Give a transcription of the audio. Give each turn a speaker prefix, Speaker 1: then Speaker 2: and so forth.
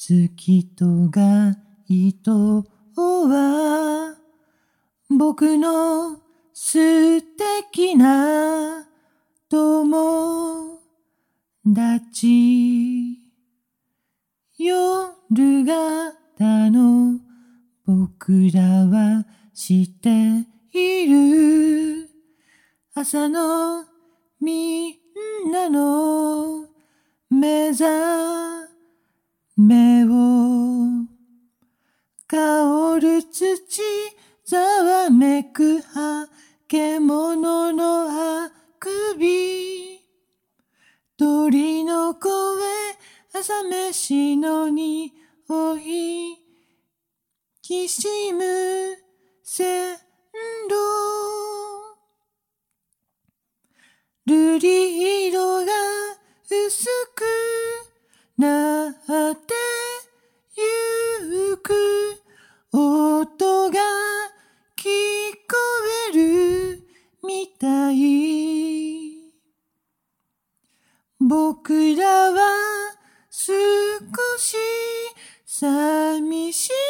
Speaker 1: 月と街灯は僕の素敵な友達。夜型の僕らはしている。朝のみんなの目覚めを香る土ざわめく獣のあくび鳥の声朝飯の匂いきしむ線路瑠璃色が薄くなってゆく音が聞こえるみたい僕らは少し寂しい